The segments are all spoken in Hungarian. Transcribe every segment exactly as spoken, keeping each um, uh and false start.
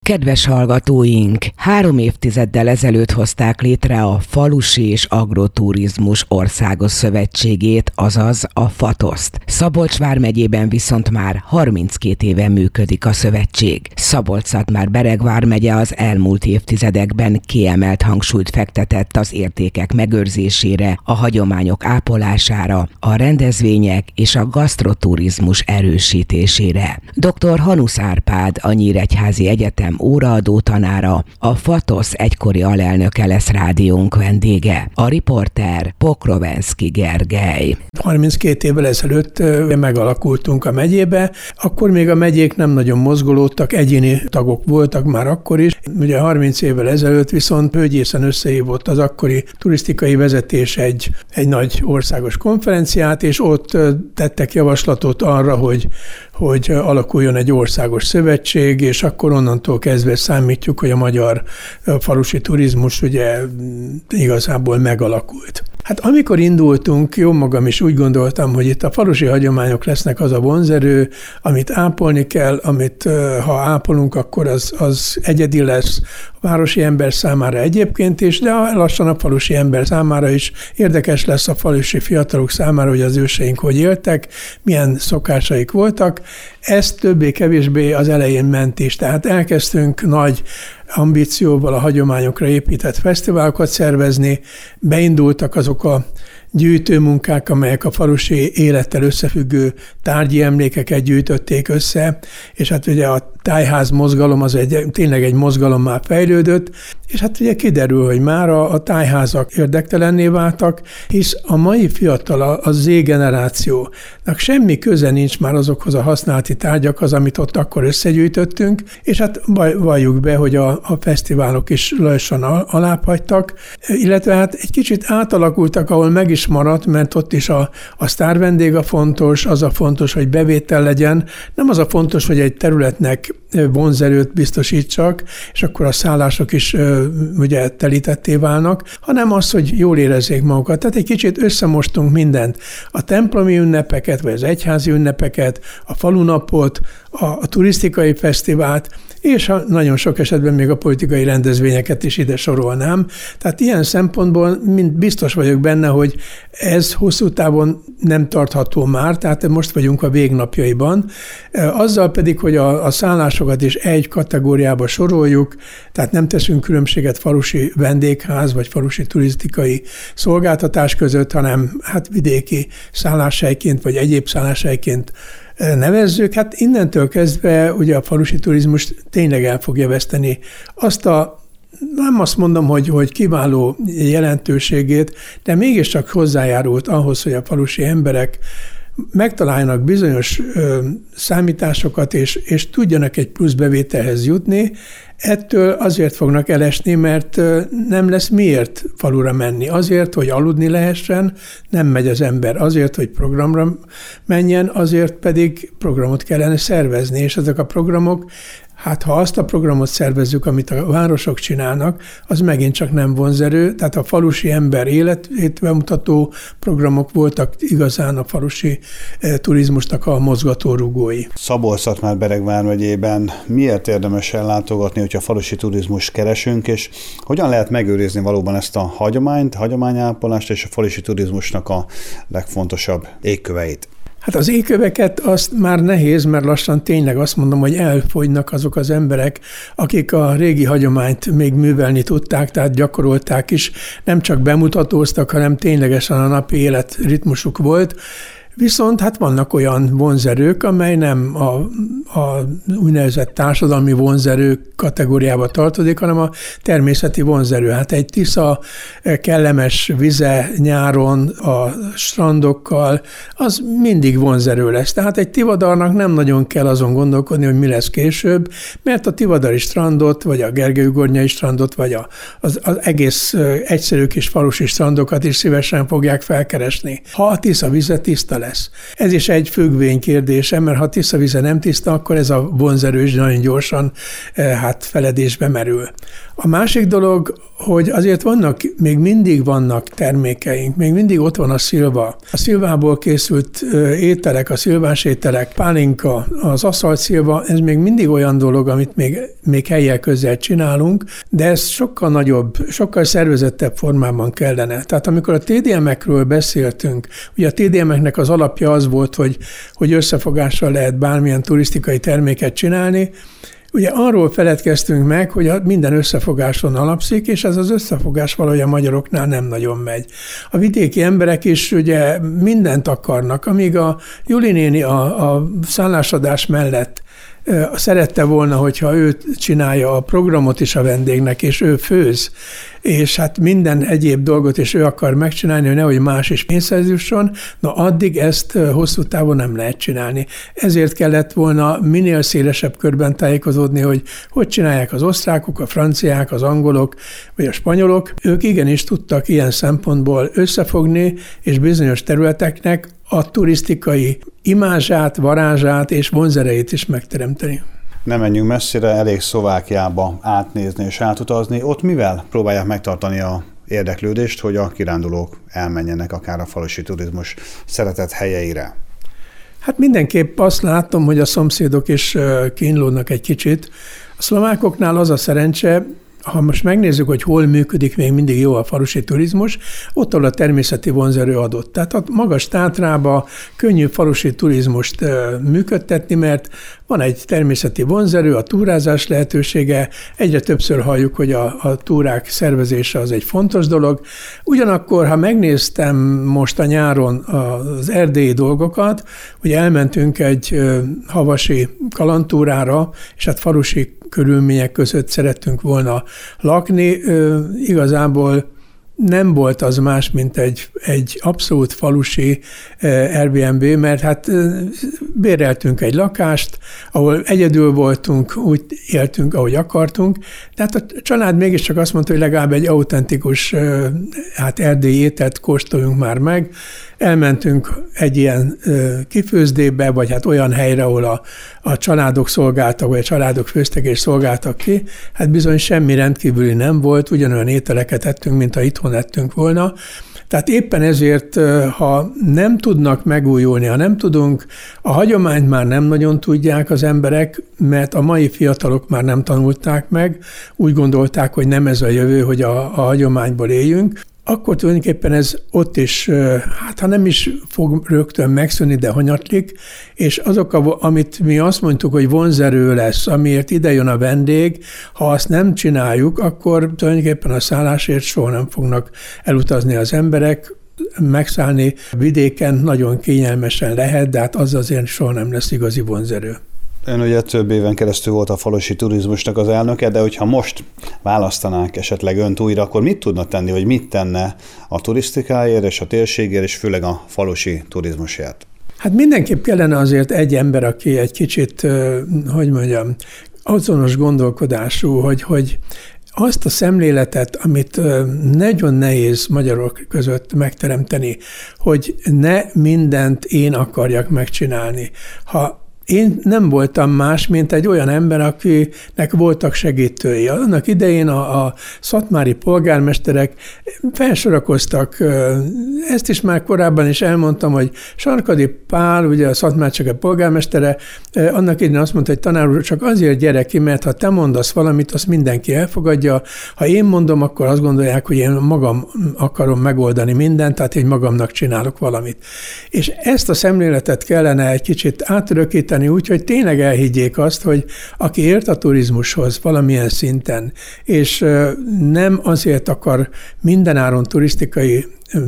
Kedves hallgatóink, három évtizeddel ezelőtt hozták létre a Falusi és Agroturizmus Országos Szövetségét, azaz a fatoszt. Szabolcs vármegyében viszont már harminckét éve működik a szövetség. Szabolcs-Szatmár-Bereg vármegye az elmúlt évtizedekben kiemelt hangsúlyt fektetett az értékek megőrzésére, a hagyományok ápolására, a rendezvények és a gasztroturizmus erősítésére. doktor Hanusz Árpád, a Nyíregyházi Egyetem óraadó tanára, a fatosz egykori alelnöke lesz rádiónk vendége. A riporter Pokrovenszky Gergely. harminckét évvel ezelőtt megalakultunk a megyébe, akkor még a megyék nem nagyon mozgolódtak, egyéni tagok voltak már akkor is. Ugye harminc évvel ezelőtt viszont bőgyészen összehívott az akkori turisztikai vezetés egy, egy nagy országos konferenciát, és ott tettek javaslatot arra, hogy, hogy alakuljon egy országos szövetség, és akkor onnantól kezdve számítjuk, hogy a magyar falusi turizmus ugye igazából megalakult. Hát amikor indultunk, jó magam is úgy gondoltam, hogy itt a falusi hagyományok lesznek az a vonzerő, amit ápolni kell, amit ha ápolunk, akkor az, az egyedi lesz a városi ember számára egyébként is, de lassan a falusi ember számára is érdekes lesz, a falusi fiatalok számára, hogy az őseink hogy éltek, milyen szokásaik voltak. Ez többé-kevésbé az elején ment is, tehát elkezdtünk nagy ambícióval a hagyományokra épített fesztiválokat szervezni, beindultak azok a gyűjtőmunkák, amelyek a falusi élettel összefüggő tárgyi emlékeket gyűjtötték össze, és hát ugye a tájház mozgalom az egy, tényleg egy mozgalommá fejlődött, és hát ugye kiderül, hogy már a, a tájházak érdektelenné váltak, hisz a mai fiatal, a, a Z-generációnak semmi köze nincs már azokhoz a használati tárgyakhoz, amit ott akkor összegyűjtöttünk, és hát valljuk be, hogy a, a fesztiválok is lassan alábbhagytak, illetve hát egy kicsit átalakultak, ahol meg is maradt, mert ott is a, a sztárvendég a fontos, az a fontos, hogy bevétel legyen, nem az a fontos, hogy egy területnek vonzerőt biztosítsak, és akkor a szállások is ugye telítetté válnak, hanem az, hogy jól érezzék magukat. Tehát egy kicsit összemostunk mindent. A templomi ünnepeket, vagy az egyházi ünnepeket, a falunapot, a, a turisztikai fesztivált, és a, nagyon sok esetben még a politikai rendezvényeket is ide sorolnám. Tehát ilyen szempontból mind biztos vagyok benne, hogy ez hosszú távon nem tartható már, tehát most vagyunk a végnapjaiban. Azzal pedig, hogy a, a szállásokat is egy kategóriába soroljuk, tehát nem teszünk különbséget falusi vendégház vagy falusi turisztikai szolgáltatás között, hanem hát vidéki szálláshelyként vagy egyéb szálláshelyként nevezzük, hát innentől kezdve ugye a falusi turizmus tényleg el fogja veszteni azt a, nem azt mondom, hogy, hogy kiváló jelentőségét, de mégiscsak hozzájárult ahhoz, hogy a falusi emberek megtaláljanak bizonyos ö, számításokat, és, és tudjanak egy plusz bevételhez jutni. Ettől azért fognak elesni, mert nem lesz miért falura menni. Azért, hogy aludni lehessen, nem megy az ember. Azért, hogy programra menjen, azért pedig programot kellene szervezni, és ezek a programok, hát ha azt a programot szervezzük, amit a városok csinálnak, az megint csak nem vonzerő, tehát a falusi ember életét bemutató programok voltak igazán a falusi turizmusnak a mozgatórugói. Szabolcs-Szatmár-Bereg vármegyében miért érdemes ellátogatni, hogyha falusi turizmust keresünk, és hogyan lehet megőrizni valóban ezt a hagyományt, hagyományápolást és a falusi turizmusnak a legfontosabb égköveit? Hát az égköveket azt már nehéz, mert lassan tényleg azt mondom, hogy elfogynak azok az emberek, akik a régi hagyományt még művelni tudták, tehát gyakorolták is, nem csak bemutatóztak, hanem ténylegesen a napi élet ritmusuk volt. Viszont hát vannak olyan vonzerők, amely nem a, a úgynevezett társadalmi vonzerők kategóriába tartozik, hanem a természeti vonzerő. Hát egy Tisza kellemes vize nyáron a strandokkal, az mindig vonzerő lesz. Tehát egy Tivadarnak nem nagyon kell azon gondolkodni, hogy mi lesz később, mert a tivadari strandot, vagy a Gergely-ugornyai strandot, vagy a, az, az egész egyszerű kis falusi strandokat is szívesen fogják felkeresni. Ha a Tisza vize tiszta lesz. Ez is egy függvény kérdése, mert ha Tisza vize nem tiszta, akkor ez a vonzerő is nagyon gyorsan hát feledésbe merül. A másik dolog, hogy azért vannak, még mindig vannak termékeink, még mindig ott van a szilva. A szilvából készült ételek, a szilvás ételek, pálinka, az aszalt szilva, ez még mindig olyan dolog, amit még, még helyjel közel csinálunk, de ez sokkal nagyobb, sokkal szervezettebb formában kellene. Tehát amikor a té dé emekről beszéltünk, ugye a té dé emeknek az alapja az volt, hogy, hogy összefogással lehet bármilyen turisztikai terméket csinálni. Ugye arról feledkeztünk meg, hogy minden összefogáson alapszik, és ez az összefogás valahogy a magyaroknál nem nagyon megy. A vidéki emberek is ugye mindent akarnak, amíg a Juli néni a, a szállásadás mellett szerette volna, hogyha ő csinálja a programot is a vendégnek, és ő főz, és hát minden egyéb dolgot is ő akar megcsinálni, hogy nehogy más is pénzhez jusson, na addig ezt hosszú távon nem lehet csinálni. Ezért kellett volna minél szélesebb körben tájékozódni, hogy hogy csinálják az osztrákok, a franciák, az angolok, vagy a spanyolok. Ők igenis tudtak ilyen szempontból összefogni, és bizonyos területeknek a turisztikai imázsát, varázsát és vonzerejét is megteremteni. Nem menjünk messzire, elég Szlovákiába átnézni és átutazni. Ott mivel próbálják megtartani a érdeklődést, hogy a kirándulók elmenjenek akár a falusi turizmus szeretett helyeire? Hát mindenképp azt látom, hogy a szomszédok is kínlódnak egy kicsit. A szlovákoknál az a szerencse, ha most megnézzük, hogy hol működik még mindig jó a falusi turizmus, ott a természeti vonzerő adott. Tehát a magas Tátrába könnyű falusi turizmust működtetni, mert van egy természeti vonzerő, a túrázás lehetősége, egyre többször halljuk, hogy a, a túrák szervezése az egy fontos dolog. Ugyanakkor, ha megnéztem most a nyáron az erdélyi dolgokat, hogy elmentünk egy havasi kalandtúrára, és hát falusi körülmények között szerettünk volna lakni. Igazából nem volt az más, mint egy, egy abszolút falusi Airbnb, mert hát béreltünk egy lakást, ahol egyedül voltunk, úgy éltünk, ahogy akartunk. Tehát a család mégiscsak azt mondta, hogy legalább egy autentikus hát erdélyi ételt kóstoljunk már meg. Elmentünk egy ilyen kifőzdébe, vagy hát olyan helyre, ahol a, a családok szolgáltak, vagy a családok főztek és szolgáltak ki. Hát bizony semmi rendkívüli nem volt, ugyanolyan ételeket ettünk, mint ha itthon ettünk volna. Tehát éppen ezért, ha nem tudnak megújulni, ha nem tudunk, a hagyományt már nem nagyon tudják az emberek, mert a mai fiatalok már nem tanulták meg, úgy gondolták, hogy nem ez a jövő, hogy a, a hagyományból éljünk, akkor tulajdonképpen ez ott is, hát ha nem is fog rögtön megszűnni, de hanyatlik, és azok, amit mi azt mondtuk, hogy vonzerő lesz, amiért ide jön a vendég, ha azt nem csináljuk, akkor tulajdonképpen a szállásért soha nem fognak elutazni az emberek, megszállni vidéken nagyon kényelmesen lehet, de hát az azért soha nem lesz igazi vonzerő. Ön ugye több éven keresztül volt a falusi turizmusnak az elnöke, de hogyha most választanák esetleg önt újra, akkor mit tudna tenni, vagy mit tenne a turisztikáért és a térségért, és főleg a falusi turizmusért? Hát mindenképp kellene azért egy ember, aki egy kicsit, hogy mondjam, azonos gondolkodású, hogy, hogy azt a szemléletet, amit nagyon nehéz magyarok között megteremteni, hogy ne mindent én akarjak megcsinálni. Ha én nem voltam más, mint egy olyan ember, akinek voltak segítői. Annak idején a, a szatmári polgármesterek felsorakoztak, ezt is már korábban is elmondtam, hogy Sarkadi Pál, ugye a Szatmárcseke polgármestere, annak idején azt mondta, hogy tanár úr, csak azért gyere ki, mert ha te mondasz valamit, azt mindenki elfogadja. Ha én mondom, akkor azt gondolják, hogy én magam akarom megoldani mindent, tehát én magamnak csinálok valamit. És ezt a szemléletet kellene egy kicsit átörökíteni, úgy, hogy tényleg elhiggyék azt, hogy aki ért a turizmushoz valamilyen szinten, és nem azért akar mindenáron turisztikai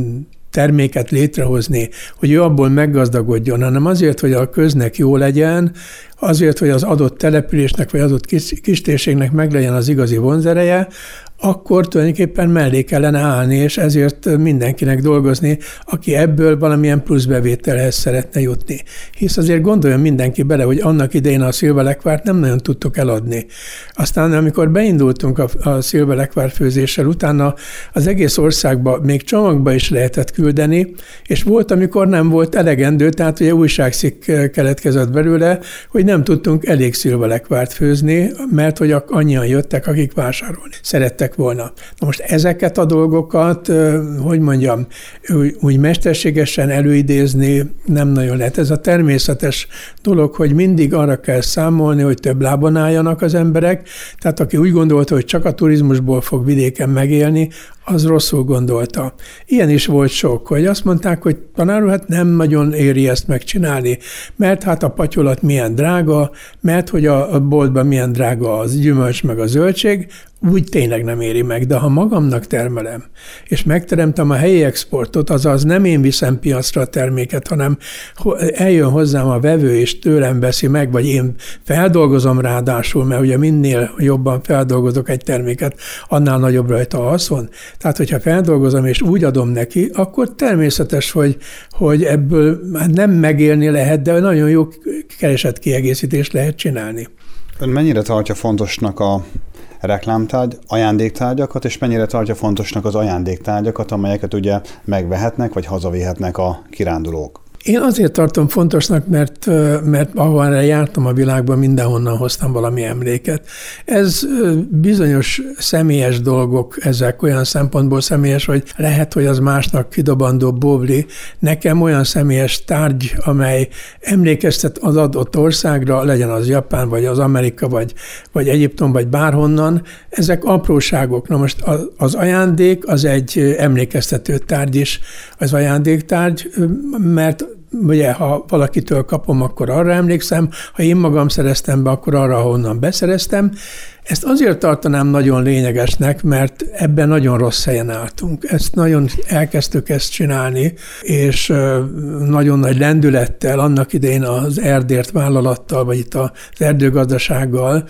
terméket létrehozni, hogy ő abból meggazdagodjon, hanem azért, hogy a köznek jó legyen, azért, hogy az adott településnek vagy adott kis, kistérségnek meglegyen az igazi vonzereje, akkor tulajdonképpen mellé kellene állni, és ezért mindenkinek dolgozni, aki ebből valamilyen pluszbevételhez szeretne jutni. Hisz azért gondoljon mindenki bele, hogy annak idején a szilvalekvárt nem nagyon tudtuk eladni. Aztán amikor beindultunk a, a szilvalekvár főzéssel, utána az egész országba még csomagba is lehetett küldeni, és volt, amikor nem volt elegendő, tehát ugye újságcikk keletkezett belőle, hogy nem tudtunk elég szilvalekvárt főzni, mert hogy annyian jöttek, akik vásárolni szerettek volna. Na most ezeket a dolgokat, hogy mondjam, úgy mesterségesen előidézni nem nagyon lehet. Ez a természetes dolog, hogy mindig arra kell számolni, hogy több lábon álljanak az emberek, tehát aki úgy gondolta, hogy csak a turizmusból fog vidéken megélni, az rosszul gondolta. Ilyen is volt sok, hogy azt mondták, hogy tanár úr, hát nem nagyon éri ezt megcsinálni, mert hát a patyolat milyen drága, mert hogy a boltban milyen drága az gyümölcs meg a zöldség, úgy tényleg nem éri meg, de ha magamnak termelem, és megteremtem a helyi exportot, azaz nem én viszem piacra a terméket, hanem eljön hozzám a vevő, és tőlem veszi meg, vagy én feldolgozom ráadásul, mert ugye minél jobban feldolgozok egy terméket, annál nagyobb rajta a haszon. Tehát, hogyha feldolgozom, és úgy adom neki, akkor természetes, hogy, hogy ebből nem megélni lehet, de nagyon jó keresett kiegészítést lehet csinálni. Ön mennyire tartja fontosnak a reklámtárgy, ajándéktárgyakat, és mennyire tartja fontosnak az ajándéktárgyakat, amelyeket ugye megvehetnek, vagy hazavihetnek a kirándulók? Én azért tartom fontosnak, mert, mert ahol jártam a világban, mindenhonnan hoztam valami emléket. Ez bizonyos személyes dolgok, ezek olyan szempontból személyes, hogy lehet, hogy az másnak kidobandó bóbli. Nekem olyan személyes tárgy, amely emlékeztet az adott országra, legyen az Japán, vagy az Amerika, vagy, vagy Egyiptom, vagy bárhonnan, ezek apróságok. Na most az ajándék az egy emlékeztető tárgy is, az ajándéktárgy, mert ugye, ha valakitől kapom, akkor arra emlékszem, ha én magam szereztem be, akkor arra, honnan beszereztem. Ezt azért tartanám nagyon lényegesnek, mert ebben nagyon rossz helyen álltunk. Ezt nagyon elkezdtük ezt csinálni, és nagyon nagy lendülettel, annak idején az Erdért vállalattal, vagy itt az erdőgazdasággal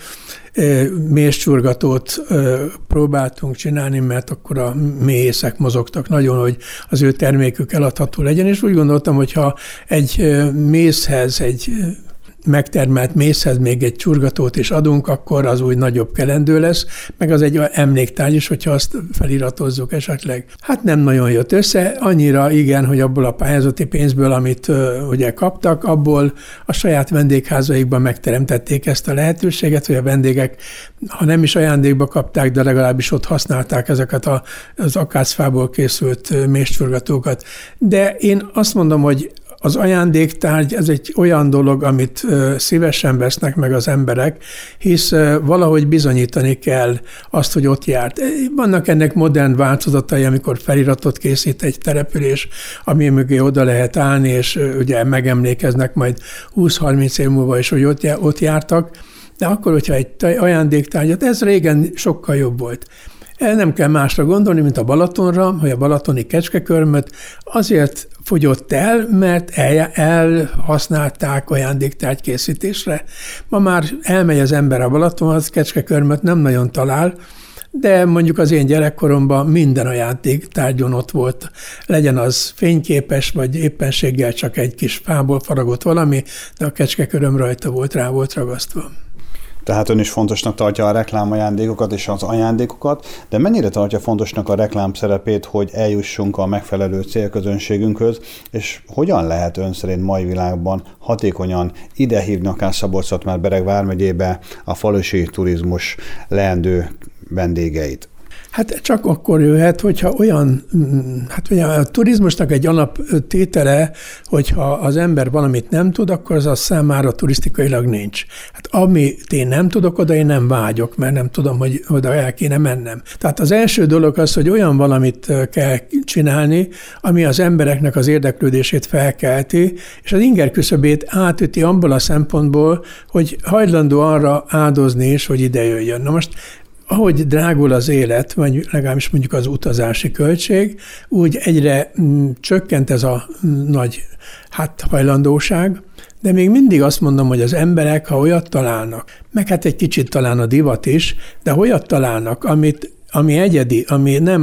mézcsurgatót próbáltunk csinálni, mert akkor a méhészek mozogtak nagyon, hogy az ő termékük eladható legyen, és úgy gondoltam, hogy ha egy mézhez, egy megtermelt mézhez még egy csurgatót is adunk, akkor az úgy nagyobb kelendő lesz, meg az egy emléktárgy is, hogyha azt feliratozzuk esetleg. Hát nem nagyon jött össze, annyira igen, hogy abból a pályázati pénzből, amit uh, ugye kaptak, abból a saját vendégházaikban megteremtették ezt a lehetőséget, hogy a vendégek, ha nem is ajándékba kapták, de legalábbis ott használták ezeket a, az akácfából készült mézcsurgatókat. De én azt mondom, hogy az ajándéktárgy ez egy olyan dolog, amit szívesen vesznek meg az emberek, hisz valahogy bizonyítani kell azt, hogy ott járt. Vannak ennek modern változatai, amikor feliratot készít egy település, ami mögé oda lehet állni, és ugye megemlékeznek majd húsz-harminc év múlva is, hogy ott, ott jártak. De akkor, hogyha egy ajándéktárgyat, ez régen sokkal jobb volt. Nem kell másra gondolni, mint a Balatonra, hogy a balatoni kecskekörmöt azért fogyott el, mert el, elhasználták ajándéktárgy készítésre. Ma már elmegy az ember a Balatonhoz, kecskekörmöt nem nagyon talál, de mondjuk az én gyerekkoromban minden ajándéktárgyon ott volt. Legyen az fényképes, vagy éppenséggel csak egy kis fából faragott valami, de a kecskeköröm rajta volt, rá volt ragasztva. Tehát ön is fontosnak tartja a reklámajándékokat és az ajándékokat, de mennyire tartja fontosnak a reklám szerepét, hogy eljussunk a megfelelő célközönségünkhöz, és hogyan lehet ön szerint mai világban hatékonyan idehívni akár Szabolcs-Szatmár-Bereg vármegyébe a falusi turizmus leendő vendégeit? Hát csak akkor jöhet, hogyha olyan, hát ugye a turizmusnak egy alaptétele, hogyha az ember valamit nem tud, akkor az a számára turisztikailag nincs. Hát amit én nem tudok, oda én nem vágyok, mert nem tudom, hogy oda el kéne mennem. Tehát az első dolog az, hogy olyan valamit kell csinálni, ami az embereknek az érdeklődését felkelti, és az inger küszöbét átüti abból a szempontból, hogy hajlandó arra áldozni is, hogy ide jöjjön. Na most ahogy drágul az élet, vagy legalábbis mondjuk az utazási költség, úgy egyre mm, csökkent ez a nagy hát, hajlandóság, de még mindig azt mondom, hogy az emberek, ha olyat találnak, meg hát egy kicsit talán a divat is, de olyat találnak, amit, ami egyedi, ami nem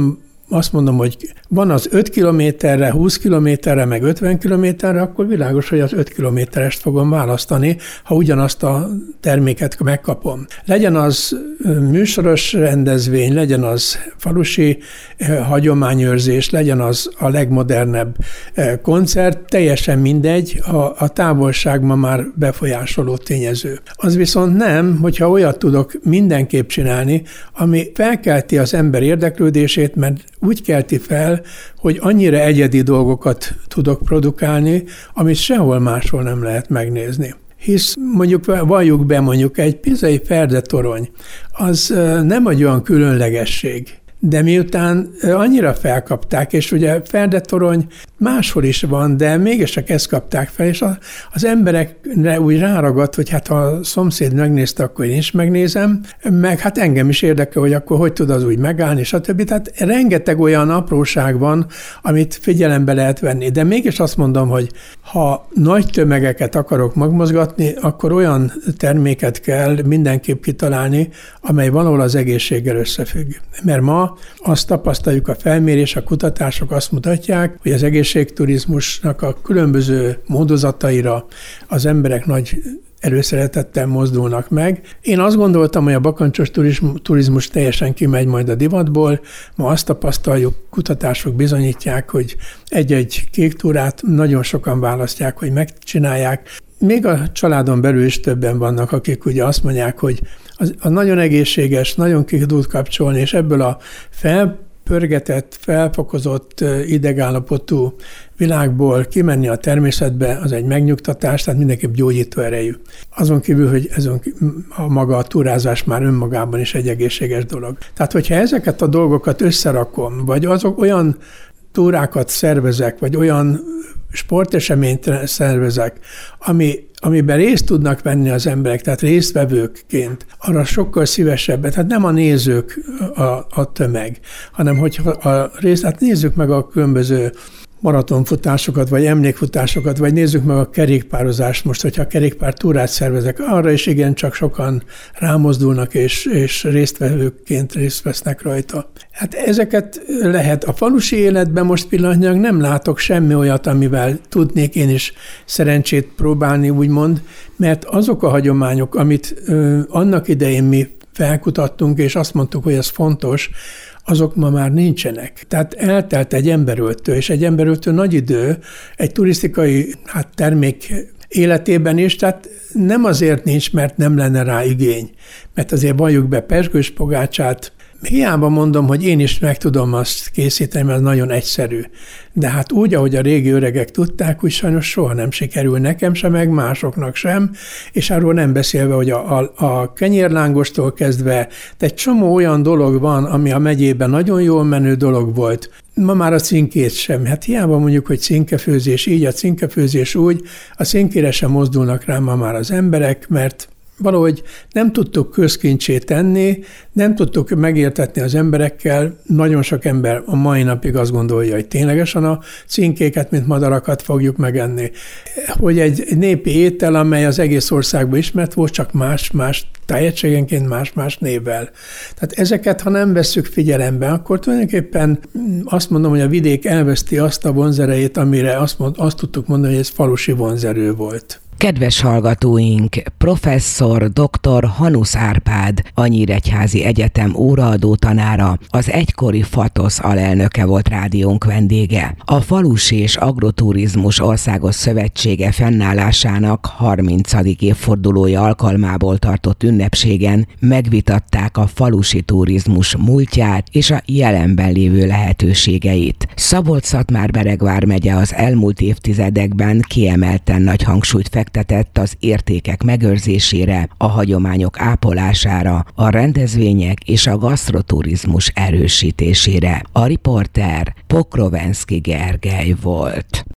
azt mondom, hogy van az öt kilométerre, húsz kilométerre, meg ötven kilométerre, akkor világos, hogy az öt kilométerest fogom választani, ha ugyanazt a terméket megkapom. Legyen az műsoros rendezvény, legyen az falusi hagyományőrzés, legyen az a legmodernebb koncert, teljesen mindegy, a, a távolság ma már befolyásoló tényező. Az viszont nem, hogyha olyat tudok mindenképp csinálni, ami felkelti az ember érdeklődését, mert úgy kelti fel, hogy annyira egyedi dolgokat tudok produkálni, amit sehol máshol nem lehet megnézni. Hisz mondjuk valljuk be mondjuk egy pizai ferdetorony, az nem egy olyan különlegesség. De miután annyira felkapták, és ugye ferdetorony máshol is van, de mégiscsak ezt kapták fel, és az emberekre úgy ráragadt, hogy hát ha a szomszéd megnézte, akkor én is megnézem, meg hát engem is érdekel, hogy akkor hogy tud az úgy megállni, stb. Tehát rengeteg olyan apróság van, amit figyelembe lehet venni. De mégis azt mondom, hogy ha nagy tömegeket akarok megmozgatni, akkor olyan terméket kell mindenképp kitalálni, amely valahol az egészséggel összefügg. Mert ma azt tapasztaljuk, a felmérés, a kutatások azt mutatják, hogy az egészségturizmusnak a különböző módozataira az emberek nagy előszeretettel mozdulnak meg. Én azt gondoltam, hogy a bakancsos turizmus teljesen kimegy majd a divatból. Ma azt tapasztaljuk, kutatások bizonyítják, hogy egy-egy kék túrát nagyon sokan választják, hogy megcsinálják. Még a családon belül is többen vannak, akik ugye azt mondják, hogy az, a nagyon egészséges, nagyon ki tud kapcsolni, és ebből a felpörgetett, felfokozott idegállapotú világból kimenni a természetbe, az egy megnyugtatás, tehát mindenképp gyógyító erejű. Azon kívül, hogy ezon, a maga a túrázás már önmagában is egy egészséges dolog. Tehát, hogyha ezeket a dolgokat összerakom, vagy azok olyan túrákat szervezek, vagy olyan sporteseményt szervezek, ami, amiben részt tudnak venni az emberek, tehát résztvevőkként, arra sokkal szívesebben, tehát nem a nézők a, a tömeg, hanem hogy a részt, hát nézzük meg a különböző maratonfutásokat, vagy emlékfutásokat, vagy nézzük meg a kerékpározást most, hogyha kerékpár túrát szervezek, arra is igen, csak sokan rámozdulnak, és, és résztvevőként részt vesznek rajta. Hát ezeket lehet. A falusi életben most pillanatnyilag nem látok semmi olyat, amivel tudnék én is szerencsét próbálni, úgymond, mert azok a hagyományok, amit ö, annak idején mi felkutattunk, és azt mondtuk, hogy ez fontos, azok ma már nincsenek. Tehát eltelt egy emberöltő, és egy emberöltő nagy idő, egy turisztikai hát, termék életében is, tehát nem azért nincs, mert nem lenne rá igény. Mert azért valljuk be pezsgős pogácsát, hiába mondom, hogy én is meg tudom azt készíteni, mert nagyon egyszerű. De hát úgy, ahogy a régi öregek tudták, úgy sajnos soha nem sikerül nekem sem, meg másoknak sem, és arról nem beszélve, hogy a, a, a kenyérlángostól kezdve egy csomó olyan dolog van, ami a megyében nagyon jól menő dolog volt. Ma már a cinkét sem. Hát hiába mondjuk, hogy cinkefőzés így, a cinkefőzés úgy, a cinkére sem mozdulnak rá ma már az emberek, mert valahogy nem tudtuk közkincsé tenni, nem tudtuk megértetni az emberekkel. Nagyon sok ember a mai napig azt gondolja, hogy ténylegesen a cinkéket, mint madarakat fogjuk megenni. Hogy egy népi étel, amely az egész országban ismert volt, csak más-más tájegységenként más-más névvel. Tehát ezeket, ha nem vesszük figyelembe, akkor tulajdonképpen azt mondom, hogy a vidék elveszti azt a vonzerejét, amire azt, mond, azt tudtuk mondani, hogy ez falusi vonzerő volt. Kedves hallgatóink, professzor dr. Hanusz Árpád, a Nyíregyházi Egyetem óraadó tanára, az egykori FATOSZ alelnöke volt rádiónk vendége. A Falusi és Agroturizmus Országos Szövetsége fennállásának harmincadik évfordulója alkalmából tartott ünnepségen megvitatták a falusi turizmus múltját és a jelenben lévő lehetőségeit. Szabolcs-Szatmár-Bereg vármegye az elmúlt évtizedekben kiemelten nagy hangsúlyt fektetett az értékek megőrzésére, a hagyományok ápolására, a rendezvények és a gasztroturizmus erősítésére. A riporter Pokrovenszky Gergely volt.